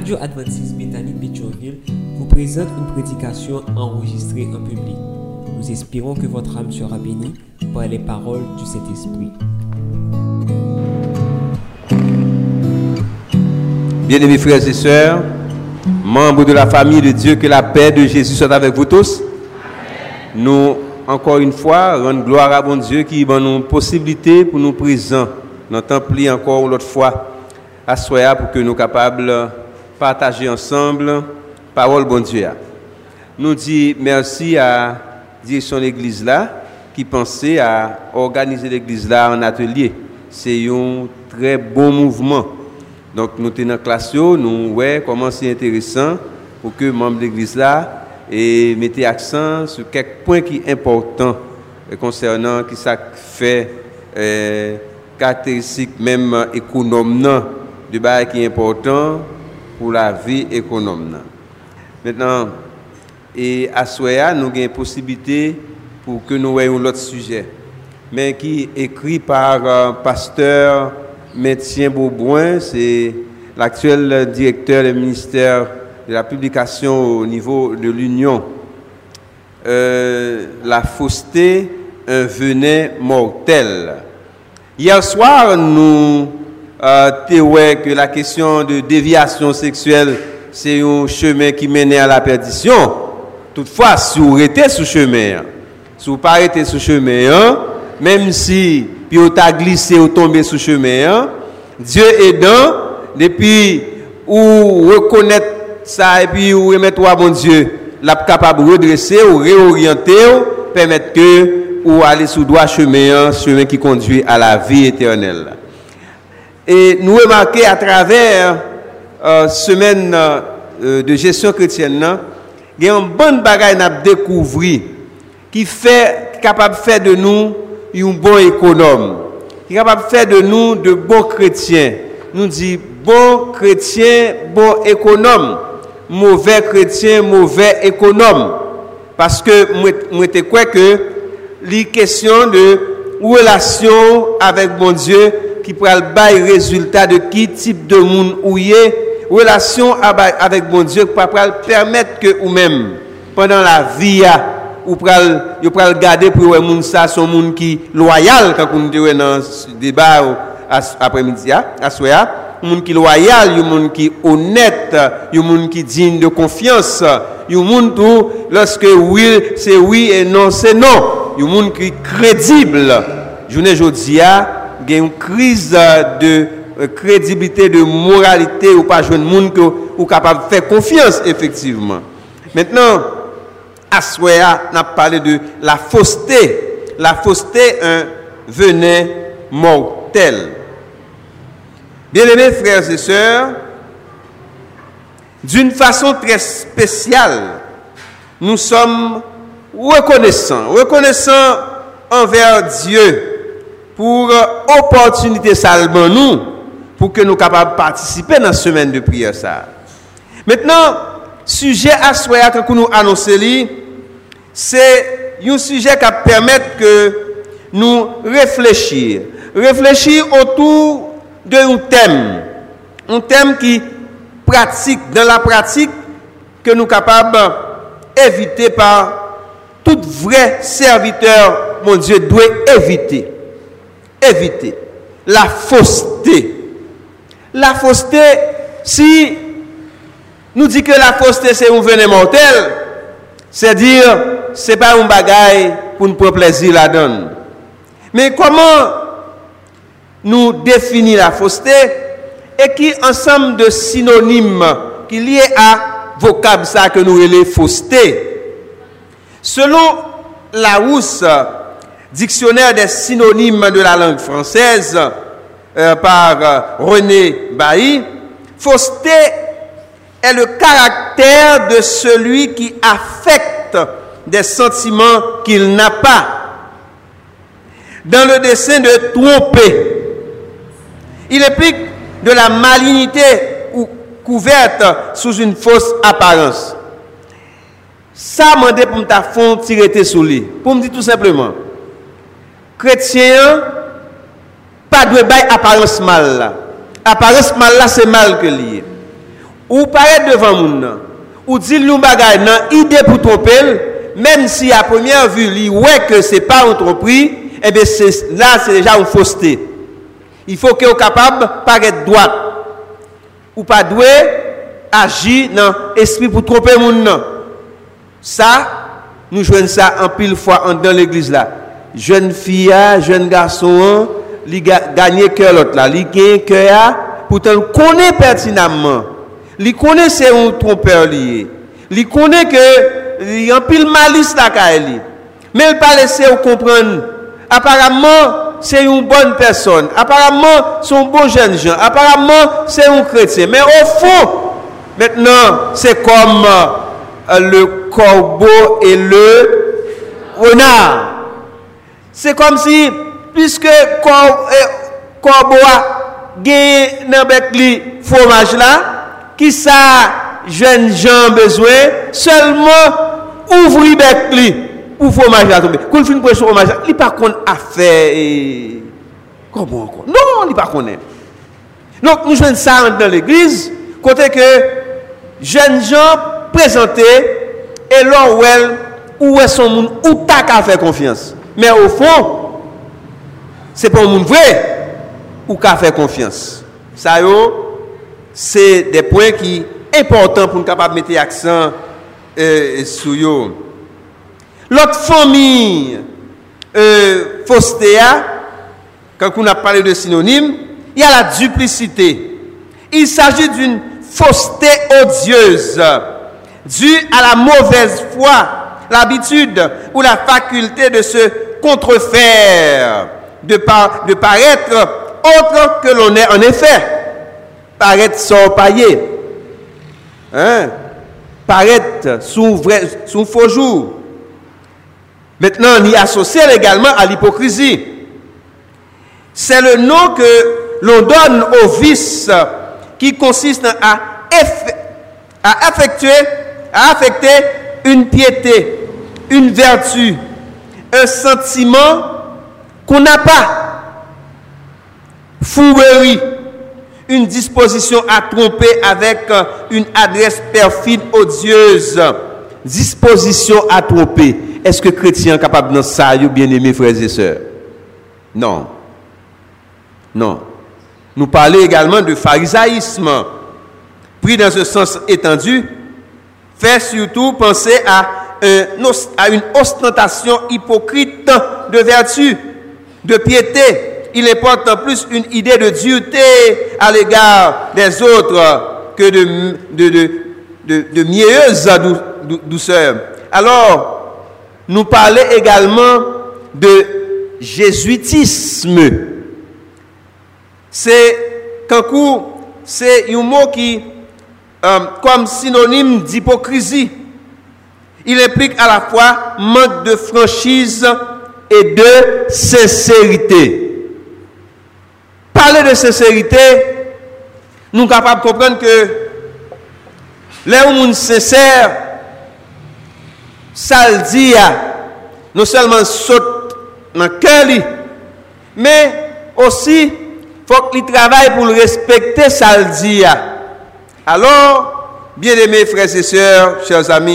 Radio Adventiste Bethany Pétionville vous présente une prédication enregistrée en public. Nous espérons que votre âme sera bénie par les paroles du Saint-Esprit. Bien-aimés frères et sœurs, membres de la famille de Dieu, que la paix de Jésus soit avec vous tous. Amen. Nous, encore une fois, rendons gloire à bon Dieu qui donne nous possibilité pour nous présenter dans le temple encore une autre fois à Soya pour que nous soyons capables de partager ensemble parole bon Dieu. Nous disons merci à la direction de l'église là qui pensait à organiser l'église là en atelier. C'est un très bon mouvement. Donc nous sommes dans la classe, nous voyons comment c'est intéressant pour que les membres de l'église là et mettez accent sur quelques points qui sont importants concernant qui ça fait caractéristique même économe de bail qui est important pour la vie économe. Maintenant et à Soya nous avons une possibilité pour que nous voyions l'autre sujet mais qui est écrit par pasteur Médecin Beauboin, c'est l'actuel directeur du ministère de la publication au niveau de l'Union. La fausseté, un venin mortel. Hier soir, nous témoignons que la question de déviation sexuelle, c'est un chemin qui mène à la perdition. Toutefois, si vous êtes sur chemin, si vous pas été sur chemin, même si puis vous avez glissé ou tombé sur chemin, Dieu aidant, depuis ou reconnaître ça et puis ou remettre à bon Dieu, l'a capable de redresser ou réorienter, permettre que ou aller sur droit chemin qui conduit à la vie éternelle. Et nous remarquons à travers semaine de gestion chrétienne, il y a un bon bagage à découvrir qui fait capable de faire de nous un bon économe, qui est capable de faire de nous de bons chrétiens. Nous dit bon chrétien, bon économe, mauvais chrétien, mauvais économe. Parce que moi te crois que les questions de relation avec bon Dieu qui pourra le bail résultat de qui type de monde ou y est, relation avec bon Dieu qui pourra permettre que ou même pendant la vie ou pral garder pour un monde ça son monde qui loyal quand on dit dans débat après-midi à soir monde qui loyal un monde qui honnête un monde qui digne de confiance un monde où lorsque oui c'est oui et non c'est non un monde qui crédible journée jodi a une crise de crédibilité de moralité ou pas jeune monde que ou capable de faire confiance effectivement maintenant Aswea n'a parlé de la fausseté. La fausseté, un venin mortel. Bien-aimés frères et sœurs, d'une façon très spéciale, nous sommes reconnaissants envers Dieu pour l'opportunité salvant nous, pour que nous soyons capables de participer dans la semaine de prière. Maintenant, sujet Aswea que nous annonçons, c'est un sujet qui permet que nous réfléchir autour d'un thème qui pratique dans la pratique que nous sommes capables d'éviter par tout vrai serviteur mon Dieu doit éviter la fausseté. Si nous dit que la fausseté c'est un venin mortel, c'est-à-dire c'est pas un bagaille pour nous prendre plaisir la donne. Mais comment nous définir la fausseté et qui ensemble de synonymes qui liés à vocable ça que nous appelons fausseté. Selon Larousse, dictionnaire des synonymes de la langue française par René Bailly, fausseté est le caractère de celui qui affecte des sentiments qu'il n'a pas, dans le dessein de tromper. Il implique de la malignité ou couverte sous une fausse apparence. Ça m'a dit pour me faire tirer tes souliers. Pour me dire tout simplement, chrétien, pas de bail apparence mal là. Apparence mal là, c'est mal que lié. ou paraître devant moun, ou dit nous bagay nan idée pour tromper, même si à première vue li ouais que c'est pas une tromperie, eh bien c'est déjà une fausseté. Il faut que vous capable paraître droit ou pas doué agir dans esprit pour tromper moun nan. Ça nous jouons ça en pile fois dans l'église là. Jeune fille, jeune garçon, li gagner cœur l'autre là, li gagne cœur pourtant connaît pertinemment. Li connaît c'est un trompeur lié. Li connaît que li en pile malice la kaeli. Mais il pas laisser ou comprendre. Apparemment c'est une bonne personne. Apparemment c'est un bon jeune gens. Apparemment c'est un chrétien. Mais au fond maintenant c'est comme le corbeau et le renard. C'est comme si, puisque corbeau a gagné dans bec li fromage là, qui ça jeune gens besoin seulement ouvrir bec li pour fromage là tomber. Quand fin pour fromage, il pas connaît affaire comment encore. Non, il pas connaît. Donc nous jouons ça dans l'église côté que jeunes gens présentés et là où est son monde où ta qu'à faire confiance. Mais au fond, c'est pas un monde vrai ou qu'à faire confiance. Ça c'est des points qui sont importants pour nous capable mettre l'accent sur yo. L'autre famille faustéa, quand on a parlé de synonyme, il y a la duplicité. Il s'agit d'une fausseté odieuse due à la mauvaise foi, l'habitude ou la faculté de se contrefaire, de paraître autre que l'on est en effet, paraître sans pailler, paraître sous faux jour. Maintenant, on y associe également à l'hypocrisie. C'est le nom que l'on donne au vice qui consiste à affecter une piété, une vertu, un sentiment qu'on n'a pas, fourberie, une disposition à tromper avec une adresse perfide, odieuse, disposition à tromper. Est-ce que chrétien est capable de ça, bien-aimés frères et sœurs? Non. Non. Nous parlons également de pharisaïsme, pris dans un sens étendu, fait surtout penser à une ostentation hypocrite de vertu, de piété. Il importe en plus une idée de dureté à l'égard des autres que de mielleuse douceur. Alors, nous parlons également de jésuitisme. C'est un mot qui, comme synonyme d'hypocrisie, il implique à la fois manque de franchise et de sincérité. Parler de sincérité, nous sommes capables de comprendre que les gens sincères, ça le dit, non seulement saute dans le cœur, mais aussi, il faut qu'il travaille pour le respecter, ça le dit. Alors, bien-aimés frères et sœurs, chers amis,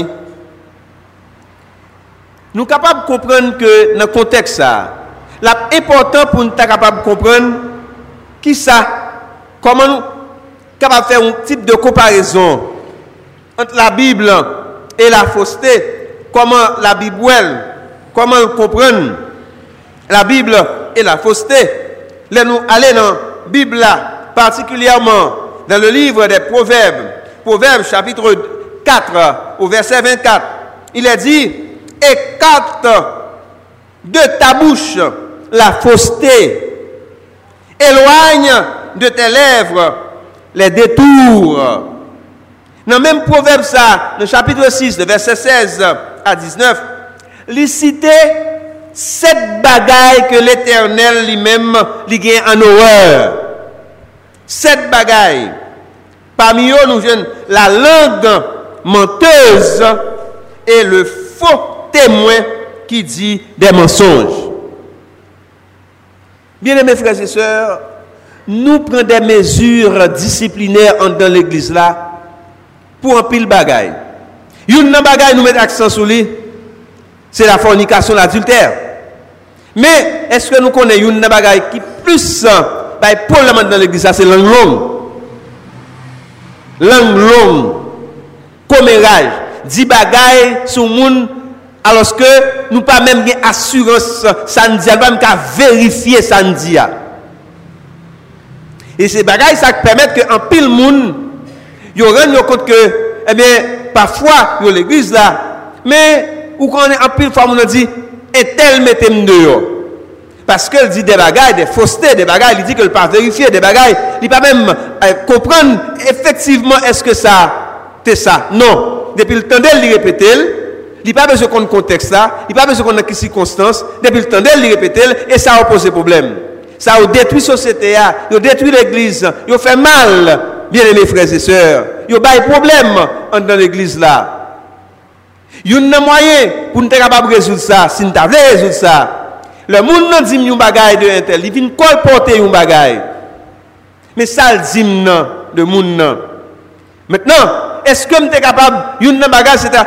nous sommes capables de comprendre que dans le contexte, l'important pour nous être capables de comprendre qui ça, comment nous sommes capables de faire un type de comparaison entre la Bible et la fausseté. Comment la Bible, comment comprendre la Bible et la fausseté. Là, nous allons dans la Bible, particulièrement dans le livre des Proverbes, Proverbes chapitre 4, au verset 24. Il est dit, écarte de ta bouche la fausseté, éloigne de tes lèvres les détours. Dans le même proverbe, ça, le chapitre 6, le verset 16 à 19, il cite 7 bagailles que l'Éternel lui-même lui gagne en horreur. 7 bagailles. Parmi eux, nous avons la langue menteuse et le faux témoin qui dit des mensonges. Bien-aimés frères et sœurs, nous prenons des mesures disciplinaires dans l'église là pour un pile bagaille. Une bagaille nous met accent sur lui, c'est la fornication, l'adultère. Mais est-ce que nous connaissons une bagaille qui plus problème dans l'église, ça c'est langue longue, commérage, 10 bagailles sur monde alors que nous pas même bien assurance samedi, pas même qu'à vérifier samedi. Et ces bagailles ça permet que en pile monde yo rend compte que eh bien parfois yo l'église là mais ou qu'on est en pile fois on dit et tel mettez dehors parce qu'elle dit des bagailles des faussetés des bagailles il dit que le pas vérifier des bagailles il pas même comprendre effectivement est-ce que ça c'est ça non depuis le temps d'elle répéter il pas besoin qu'on contexte là il pas besoin qu'on ait circonstance depuis le temps d'elle répéter et ça a posé problème ça a détruit la société a détruit l'église il fait mal bien-aimés frères et sœurs il y a problème dans l'église là il y a un moyen pour nous capable résoudre ça si nous voulons résoudre ça le monde n'a dit une bagaille de intel il vient colporter une bagaille mais ça le dit de monde maintenant est-ce que nous sommes capable une bagaille c'est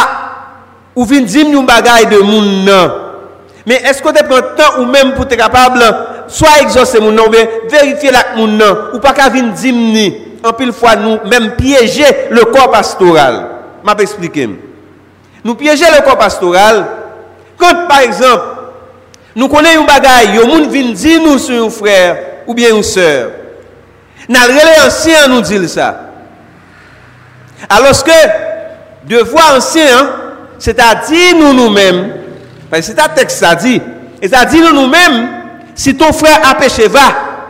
ou vient dire une bagaille de monde mais est-ce que tu prends le temps ou même pour être capable soit exaucer mon nom vérifier la mon nom ou pas qu'à venir dire en pile fois nous même piéger le corps pastoral m'a expliquer nous piéger le corps pastoral quand par exemple nous connaissons une bagaille yo moun vinn dire nous sur un frère ou bien une sœur n'a relé ancien nous dit ça alors que devoir ancien c'est-à-dire nous-mêmes parce que c'est un texte ça dit et ça dit nous-mêmes si ton frère a péché va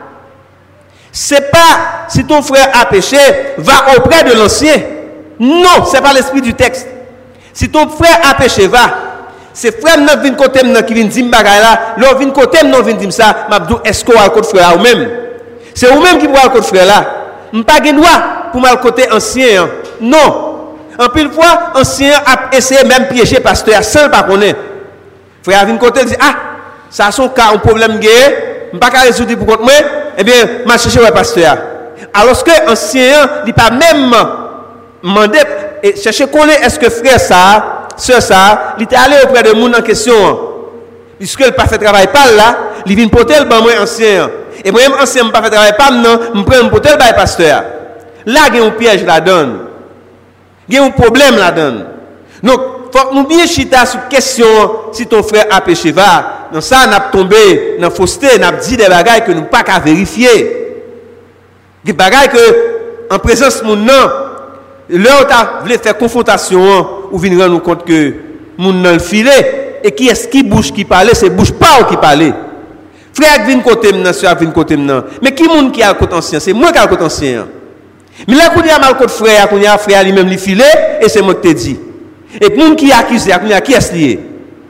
c'est pas si ton frère a péché va auprès de l'ancien non c'est pas l'esprit du texte si ton frère a péché va c'est frère n'a vinn côté m'nan qui vinn dire bagay là l'autre vinn côté m'nan vinn dire ça m'abdou est-ce qu'on a côté frère ou même c'est ou même qui pour côté frère là m'pas gen droit pour mal côté ancien non en pile fois ancien a essayé même piéger pasteur sans pas connaître frère vinn côté dit ça son cas un problème gay m'pas ka résoudre pour contre moi eh bien m'a chercher ouais pasteur alors que ancien il pas même demander et chercher connaître est-ce que frère ça sœur ça il était allé auprès de monde en question puisque il pas fait travail par là il vient porter le ban moi ancien et moi même ancien pas fait travail par non me prend porter le bail pasteur là il y a un piège là dedans il y a un problème là dedans donc faut que nous bien chita sur question si ton frère a péché va dans ça n'a tombé dans fausseté n'a dit des bagailles que nous pas qu'à vérifier des bagailles que en présence mon nom l'autre a voulu faire confrontation ou venir rendre compte que mon dans le filet et qui est-ce qui bouge qui parle c'est bouge pas qui parle frère vient côté maintenant soeur vient côté maintenant mais qui monde qui a le côté ancien c'est moi qui a le côté ancien mais là qu'on y a mal côté frère qu'on y a frère lui-même lui filet et c'est moi qui te dit et monde qui accuse qu'on y a qui est lié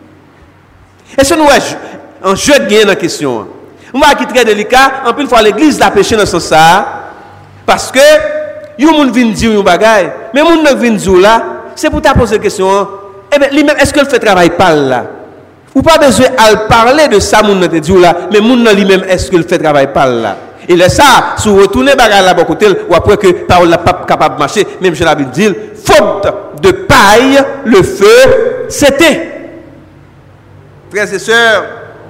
et ce nous un jeu de gain dans question on va qui très délicat en plus fois l'église la péché dans ce sens ça parce que yon moun vinn dire yon bagay mais moun nan vinn dire là c'est pour ta poser question eh ben lui même est-ce que le fait travail parle là ou pas besoin à parler de ça moun nan te dire là mais moun nan lui même est-ce que le fait travail parle là et là ça sous retourner bagay là bon côté ou après que parole là pas capable marcher même je l'avais dit faute de paille le feu c'était frères et sœurs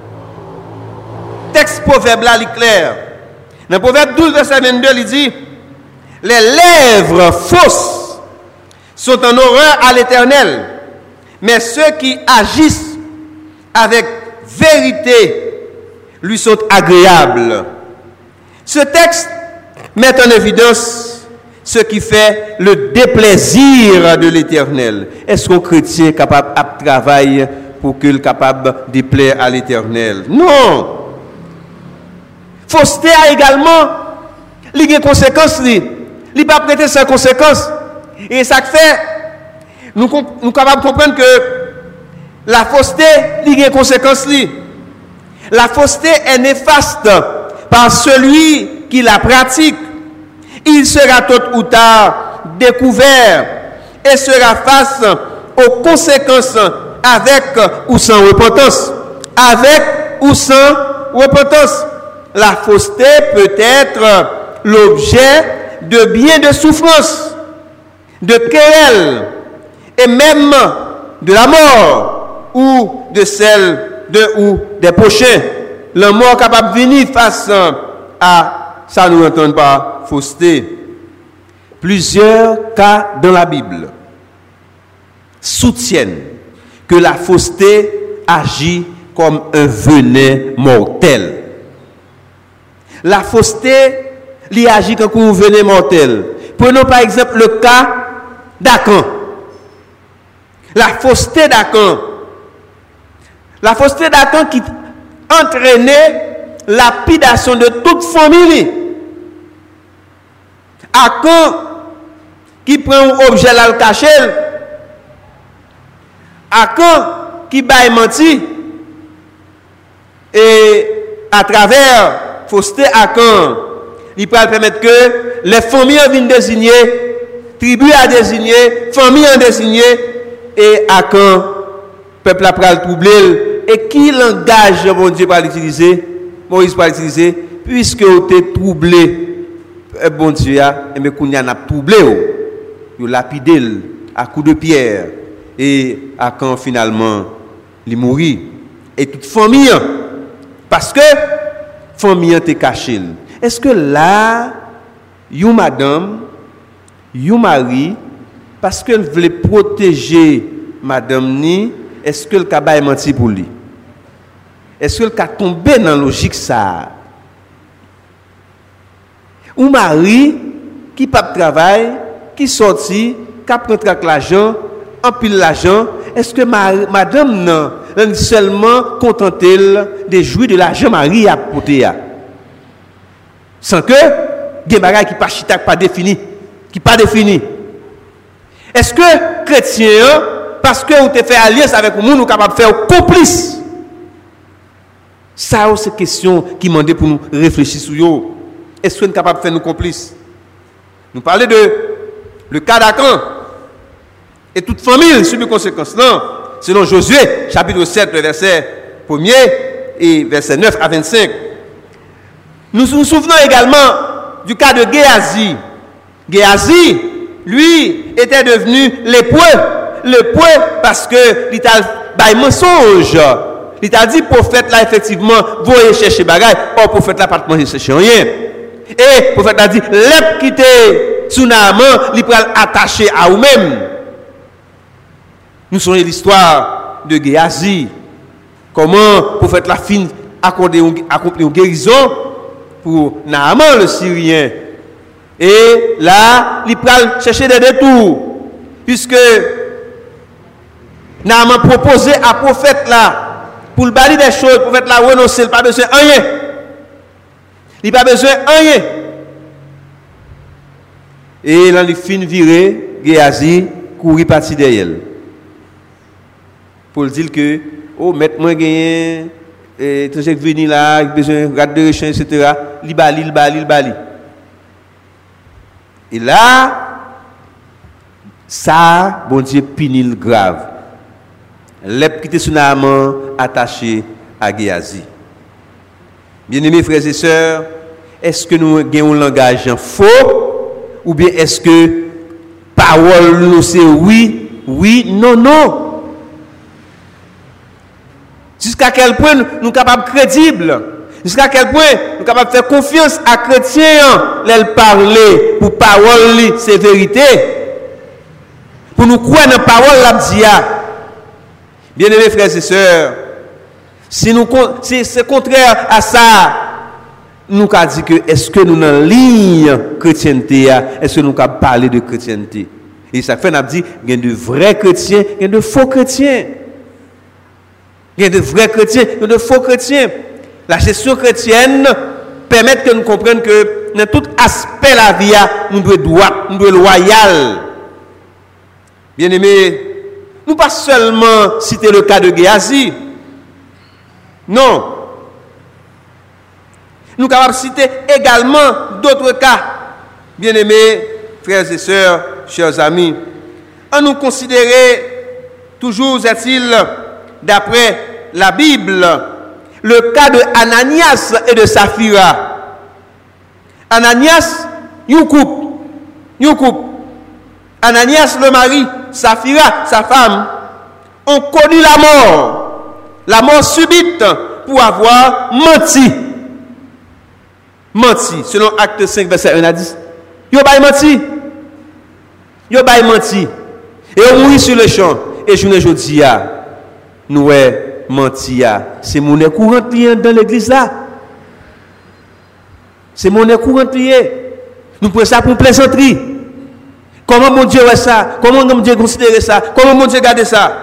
texte proverbe là il est clair dans proverbe 12 verset 22 il dit les lèvres fausses sont en horreur à l'Éternel, mais ceux qui agissent avec vérité lui sont agréables. Ce texte met en évidence ce qui fait le déplaisir de l'Éternel. Est-ce qu'un chrétien est capable de travailler pour qu'il soit capable de déplaire à l'Éternel? Non. Fausseté a également des conséquences. Il n'est pas prêté sans conséquence. Et ça fait, nous sommes capables de comprendre que la fausseté a des conséquences. La fausseté est néfaste par celui qui la pratique. Il sera tôt ou tard découvert et sera face aux conséquences avec ou sans repentance. Avec ou sans repentance. La fausseté peut être l'objet de bien de souffrance. de querelles et même de la mort ou de celle ou des prochains. La mort capable de venir face à ça nous entend pas fausseté. Plusieurs cas dans la Bible soutiennent que la fausseté agit comme un venin mortel. La fausseté lui agit comme un venin mortel. Prenons par exemple le cas d'Acan. La fausseté d'Acan. La fausseté d'Acan qui entraînait la lapidation de toute famille. Acan qui prend un objet là le cacher. Acan qui baille menti. Et à travers fausseté Acan, il peut permettre que les familles viennent désigner, tribus à désigner, familles à désigner, et Acan, peuple a pris le troublé. Et qui langage bon Dieu va l'utiliser, Moïse va l'utiliser, puisque vous êtes troublé, bon Dieu, mais qu'on y a troublé, vous lapidé à coups de pierre, et Acan finalement, il mourit. Et toute famille, parce que famille est cachée. Est-ce que là, you madame, you mari, parce qu'elle voulait protéger madame ni, est-ce que le cabas est menti pour lui? Est-ce que le cas tombé dans la logique ça? Ou mari qui pas de travail, qui sorti, qui prend l'argent, empile l'argent, est-ce que madame non, elle seulement contentée de jouir de l'argent mari a porté sans que des bagages qui pas chita pas défini, qui pas défini. Est-ce que chrétien parce que vous te fait alliance avec le monde, nous capable de faire complice? Ça, c'est une question qui demande pour nous réfléchir sur eux. Est-ce que nous sommes capables de faire nous complices? Nous parlons de le cas d'Acan. Et toute famille subit conséquences. Non, selon Josué, chapitre 7, verset 1er et verset 9 à 25. Nous nous souvenons également du cas de Géasi. Géasi, lui, était devenu lépreux parce que il t'a bail mensonge. Il t'a dit prophète là effectivement voyez chercher bagaille, or prophète là pas manger chercher rien. Et prophète a dit lèpre qui était sous Naaman, il pral attaché à vous-même. Nous sommes l'histoire de Géasi. Comment prophète la fin accomplir une guérison pour Naaman le Syrien. Et là, il pral chercher des détours puisque Naaman proposé à prophète là pour le bali des choses, prophète là renoncer, il pas besoin de rien. Il pas besoin de rien. Et là il fin viré Géasi courir parti derrière. Pour dire que oh maître moi gagné et tout ça venir là, besoin garde de rechange etc. Il bali. Et là ça bon Dieu punit grave. L'ép qui était sous Naaman attaché à Géasi. Bien-aimés frères et sœurs, est-ce que nous avons un langage faux ou bien est-ce que parole nous c'est oui, non? Jusqu'à quel point nous sommes capables crédibles? Jusqu'à quel point nous sommes capables de faire confiance à chrétiens, les parler pour parole c'est vérité. Pour nous croire dans la parole la dia. Bien-aimés frères et sœurs, si c'est contraire à ça, nous avons dit que est-ce que nous dans la ligne chrétienté, est-ce que nous avons parlé de chrétienté? Et ça fait, nous avons dit, il y a de vrais chrétiens, il y a de faux chrétiens. Il y a de vrais chrétiens, il y a de faux chrétiens. La gestion chrétienne permet que nous comprenions que dans tout aspect de la vie, nous devons droit, nous devons loyal. Bien-aimés, nous pas seulement citer le cas de Géasi. Non. Nous capables citer également d'autres cas. Bien-aimés, frères et sœurs, chers amis, à nous considérer, toujours est-il, d'après la Bible, le cas de Ananias et de Saphira. Ananias, you coupe. Ananias le mari, Saphira, sa femme, ont connu la mort subite pour avoir menti. Menti, selon Acte 5, verset 1 à 10. Yo bay menti. Et on mourit sur le champ. Et je ne dis pas, nous menti. C'est monnaie courante dans l'église là. C'est monnaie courante. Nous prenons ça pour plaisanterie. Comment mon Dieu voit ça? Comment mon Dieu considère ça? Comment mon Dieu garde ça?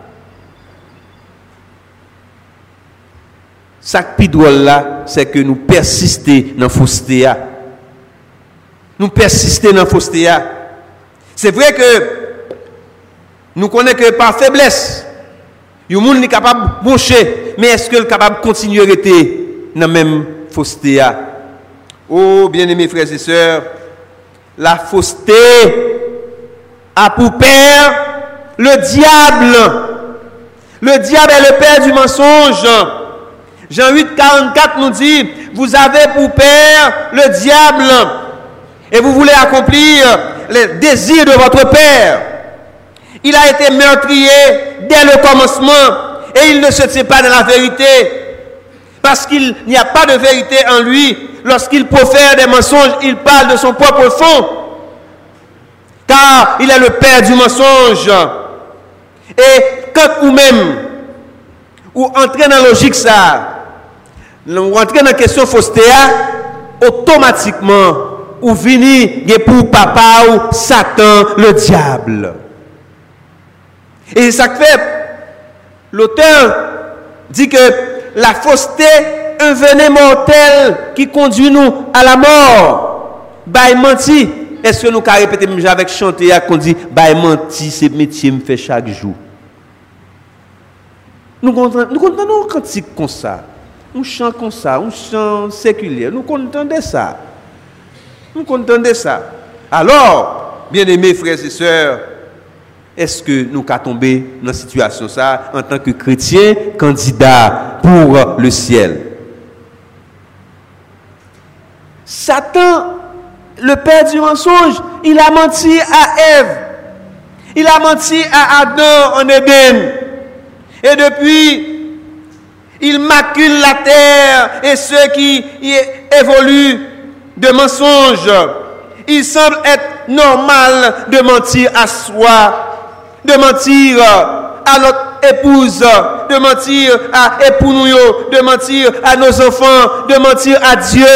Ça qui est drôle là, c'est que nous persistons dans la fausseté. Nous persistons dans la fausseté. C'est vrai que nous connaissons que par faiblesse, le monde est capable de boucher, mais est-ce que est capable de continuer à rester dans la même fausseté? Oh, bien-aimés frères et sœurs, la fausseté a pour père le diable. Le diable est le père du mensonge. Jean 8, 44 nous dit, vous avez pour père le diable et vous voulez accomplir les désirs de votre père. Il a été meurtrier dès le commencement et il ne se tient pas dans la vérité parce qu'il n'y a pas de vérité en lui. Lorsqu'il profère des mensonges, il parle de son propre fond car il est le père du mensonge. Et quand vous-même ou entrez dans la logique ça, ou entrez dans la question fausseté, automatiquement, ou venez pour papa ou Satan, le diable. Et ça fait, l'auteur dit que la fausseté, un venin mortel qui conduit nous à la mort. Bah, menti. Est-ce que nous pouvons répéter même avec chanter qu'on dit, bah, menti, c'est métier me fait chaque jour. Nous comprenons un cantique comme ça. Un chant comme ça, un chant séculier. Nous comprenons ça. Alors, bien-aimés frères et sœurs, est-ce que nous pouvons tomber dans cette situation ça en tant que chrétiens candidats pour le ciel? Satan, le père du mensonge, il a menti à Ève. Il a menti à Adam en Éden. Et depuis, il macule la terre et ceux qui y évoluent de mensonges. Il semble être normal de mentir à soi, de mentir à notre épouse, de mentir à époux nous, de mentir à nos enfants, de mentir à Dieu.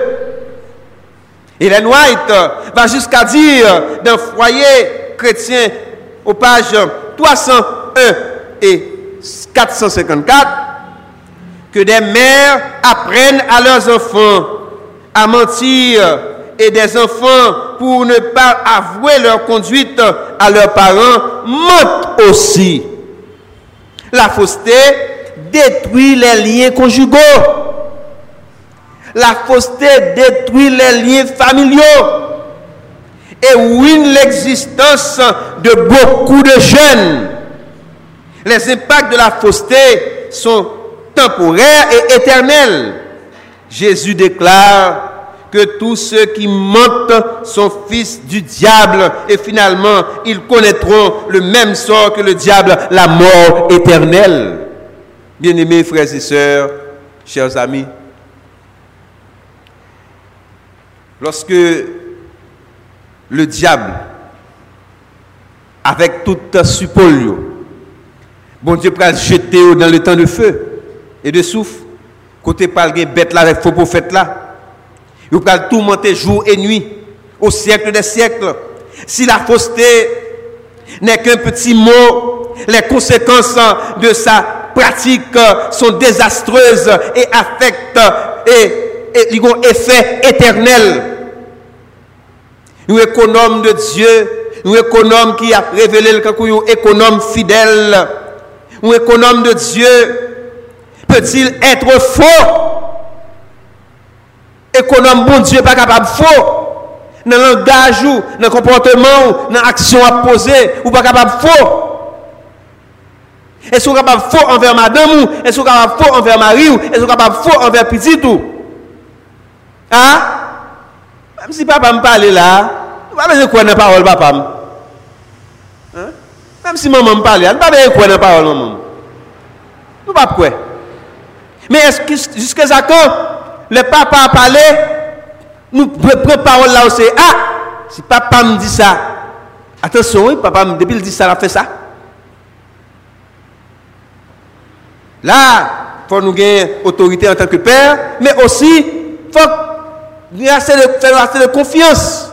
Ellen White va jusqu'à dire d'un foyer chrétien aux pages 301 et 454 que des mères apprennent à leurs enfants à mentir et des enfants pour ne pas avouer leur conduite à leurs parents mentent aussi. La fausseté détruit les liens conjugaux. La fausseté détruit les liens familiaux et ruine l'existence de beaucoup de jeunes. Les impacts de la fausseté sont temporaires et éternels. Jésus déclare que tous ceux qui mentent sont fils du diable et finalement ils connaîtront le même sort que le diable, la mort éternelle. Bien-aimés frères et sœurs, chers amis, lorsque le diable, avec toute suppole, bon Dieu va jeter dans le temps de feu et de souffle, côté par les bêtes là, avec faux prophètes là, il va tourmenter jour et nuit, au siècle des siècles. Si la fausseté n'est qu'un petit mot, les conséquences de sa pratique sont désastreuses et affectent et ont effet éternel. Nous économes de Dieu, nous économes qui a révélé le cancouillou, économe fidèle. Nous économe de Dieu, peut-il être faux? Économe bon Dieu pas capable faux. Dans le langage ou dans le comportement ou dans l'action à poser ou pas capable faux. Est-ce qu'on est capable faux envers madame ou est-ce qu'on est capable faux envers mari ou est-ce qu'on est capable faux envers petit ou? Hein? Même si papa me parle là, pas besoin de quoi dans la parole papa. Même si maman me parle, elle ne pas bien quoi dans la parole maman. Nous pas quoi. Mais est-ce que jusqu'à ça quand le papa a parlé, nous prenons parole là aussi. Ah, si papa me dit ça, attention, oui, papa depuis il dit ça, il a fait ça. Là, il faut nous gagner autorité en tant que père, mais aussi il faut faire assez de confiance.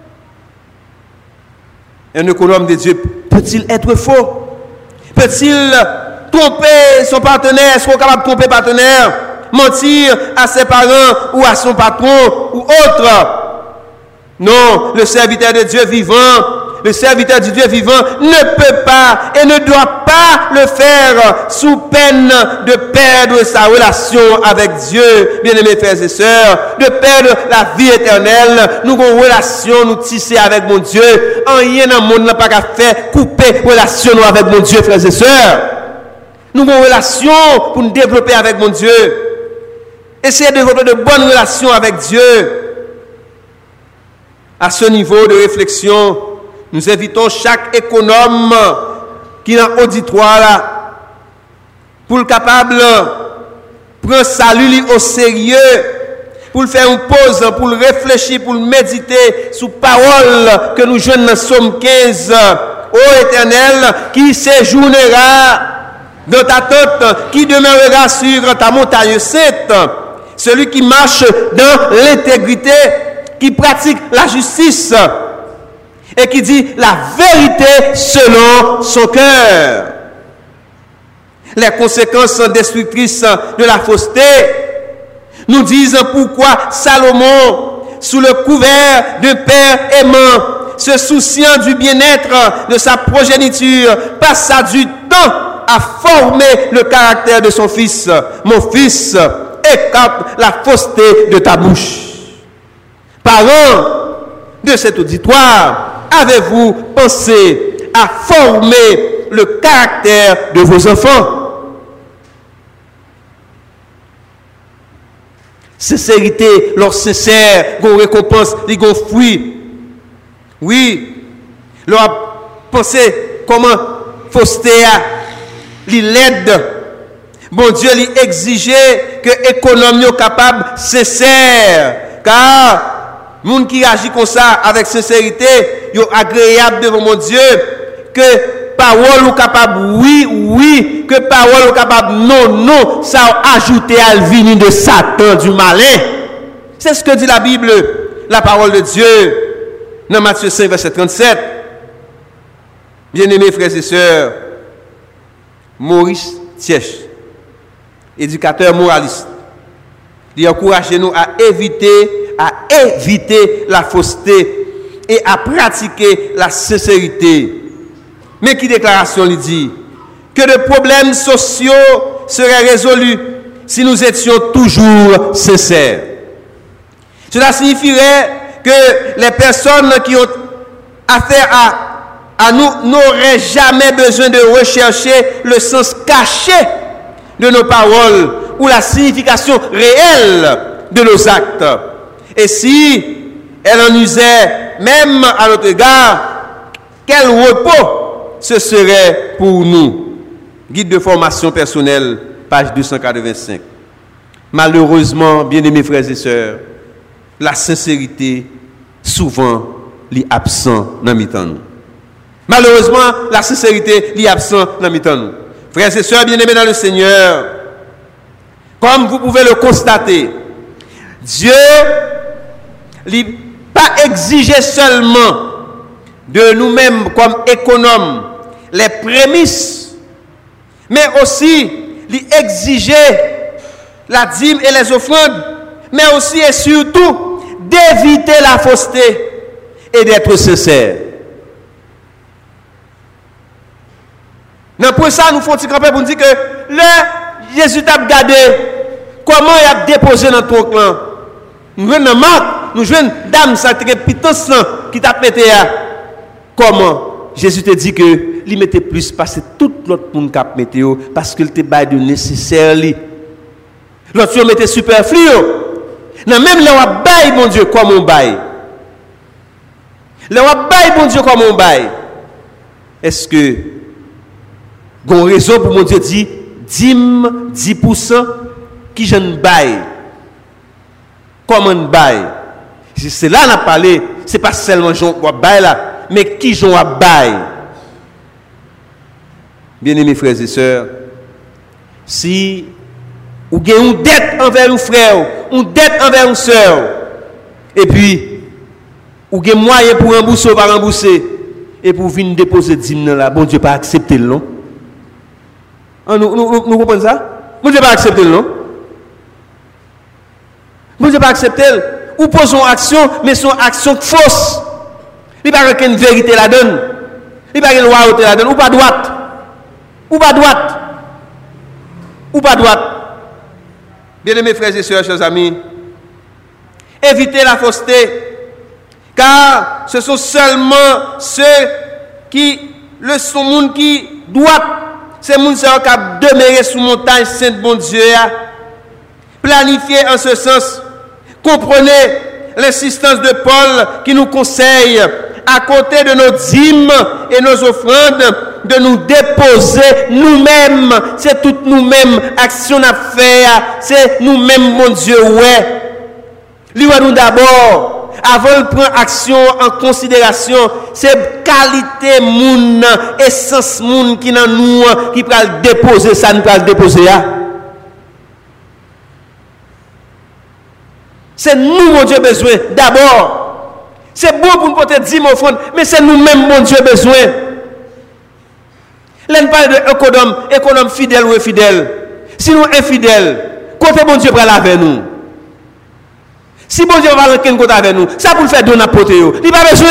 Un économe de Dieu peut-il être faux? Peut-il tromper son partenaire? Est-ce qu'on est capable de tromper le partenaire? Mentir à ses parents ou à son patron ou autre? Non, le serviteur de Dieu vivant, le serviteur du Dieu vivant ne peut pas et ne doit pas le faire sous peine de perdre sa relation avec Dieu, bien-aimés frères et sœurs, de perdre la vie éternelle. Nous avons une relation, nous tisser avec mon Dieu. Rien dans le monde n'a pas qu'à faire couper relation avec mon Dieu, frères et sœurs. Nous avons une relation pour nous développer avec mon Dieu. Essayez de développer de bonnes relations avec Dieu. À ce niveau de réflexion, nous invitons chaque économe qui est dans l'auditoire là, pour le capable prendre salut au sérieux, pour le faire une pause, pour le réfléchir, pour le méditer sous parole que nous jouons dans Somme 15. Ô Éternel, qui séjournera dans ta tente, qui demeurera sur ta montagne sainte, celui qui marche dans l'intégrité, qui pratique la justice et qui dit la vérité selon son cœur. Les conséquences destructrices de la fausseté nous disent pourquoi Salomon, sous le couvert d'un père aimant, se souciant du bien-être de sa progéniture, passa du temps à former le caractère de son fils. Mon fils, écarte la fausseté de ta bouche. Parents de cet auditoire, avez-vous pensé à former le caractère de vos enfants? Sincérité, leur sincère, qu'on récompense, les gon fruit. Oui, leur pensé comment fausseté li l'aide. Bon Dieu lui exigeait que économie capable sincère, car monde qui agit comme ça avec sincérité, yo agréable devant mon Dieu, que parole ou capable oui, que parole ou capable non, ça a ajouté à venir de Satan, du malin. C'est ce que dit la Bible, la parole de Dieu, dans Matthieu 5, verset 37. Bien-aimés frères et sœurs, Maurice Thièche, éducateur moraliste, il encourage nous à éviter la fausseté et à pratiquer la sincérité. Mais qui déclaration lui dit? Que de problèmes sociaux seraient résolus si nous étions toujours sincères. Cela signifierait que les personnes qui ont affaire à nous n'auraient jamais besoin de rechercher le sens caché de nos paroles ou la signification réelle de nos actes. Et si elle en usait même à notre égard, quel repos ce serait pour nous? Guide de formation personnelle, page 285. Malheureusement, bien-aimés frères et sœurs, la sincérité, souvent, est absente dans le temps. Malheureusement, la sincérité est absente dans le temps. Frères et sœurs bien-aimés dans le Seigneur, comme vous pouvez le constater, Dieu n'a pas exigé seulement de nous-mêmes comme économes les prémices, mais aussi exiger la dîme et les offrandes, mais aussi et surtout d'éviter la fausseté et d'être sincère. Dans pour ça, nous faisons camper pour nous dire que le Jésus t'a regardé comment il a déposé dans ton clan. Nous jouons dans Marc, nous jouons dame ça pitance qui t'a pété. Comment Jésus te dit que il mettait plus parce que tout l'autre monde qui a météo parce qu'il te bail de nécessaire li. L'autre mettait superflu. Non même le bail mon Dieu comme on bail. Le bail mon Dieu comme on bail. Est-ce que Gon raison pour mon Dieu dit dîme 10% qui j'en bail. Comment bail? C'est là qu'on a parlé, c'est pas seulement j'en bail là, mais qui j'en bail. Bien-aimés frères et sœurs, si vous avez une dette envers un frère, une dette envers une sœur, et puis vous avez moyen pour rembourser ou pas rembourser, et pour venir déposer 10 000 là, bon Dieu pas accepter le non. Nous comprenons ça? Bon Dieu pas accepter le non. Bon Dieu pas accepter. Ou posons action, mais son action fausse. Il n'y a pas une vérité la donne. Il n'y a pas une loyauté la donne. Ou pas droite. Ou pas droite. Ou pas droite. Bien-aimés frères et sœurs, chers amis, évitez la fausseté. Car ce sont seulement ceux qui le sont monde qui doivent. C'est monde qui a demeuré sous montagne sainte bon Dieu. Planifiez en ce sens. Comprenez l'insistance de Paul qui nous conseille, à côté de nos dîmes et nos offrandes, de nous déposer nous-mêmes. C'est tout nous-mêmes, action à faire. C'est nous-mêmes, mon Dieu, ouais. Lui-nous d'abord, avant de prendre action en considération, c'est qualité moun, essence moun qui dans nous, qui peut le déposer, ça nous peut le déposer. C'est nous, mon Dieu, besoin. D'abord, c'est bon pour nous porter 10 offrandes, mais c'est nous-mêmes, mon Dieu, besoin. Là, on parle de économe fidèle ou infidèle. Si nous infidèles, côté bon Dieu prend avec nous. Si bon Dieu va rentrer côté avec nous, ça pour le faire donner à porter. Il n'y a pas besoin.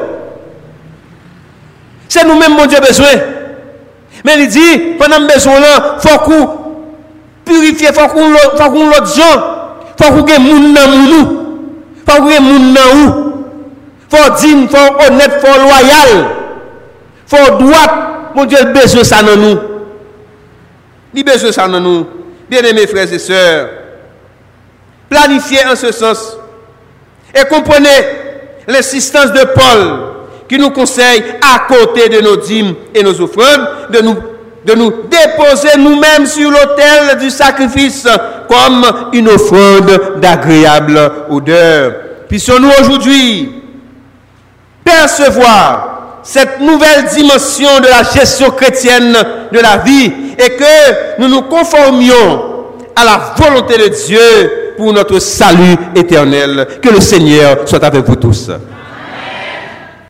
C'est nous-mêmes, mon Dieu, besoin. Mais il dit, pendant que besoin là, il faut qu'on purifie, il faut qu'on l'autre gens. Faut que les gens dans nous. Faut que les gens dans nous. Faut digne, faut honnête, faut loyal. Faut droit. Mon Dieu, il besoin ça dans nous. Il besoin ça dans nous. Bien-aimés frères et sœurs, planifiez en ce sens. Et comprenez l'insistance de Paul qui nous conseille, à côté de nos dîmes et nos offrandes, de nous déposer nous-mêmes sur l'autel du sacrifice comme une offrande d'agréable odeur. Puissions-nous aujourd'hui percevoir cette nouvelle dimension de la gestion chrétienne de la vie et que nous nous conformions à la volonté de Dieu pour notre salut éternel. Que le Seigneur soit avec vous tous.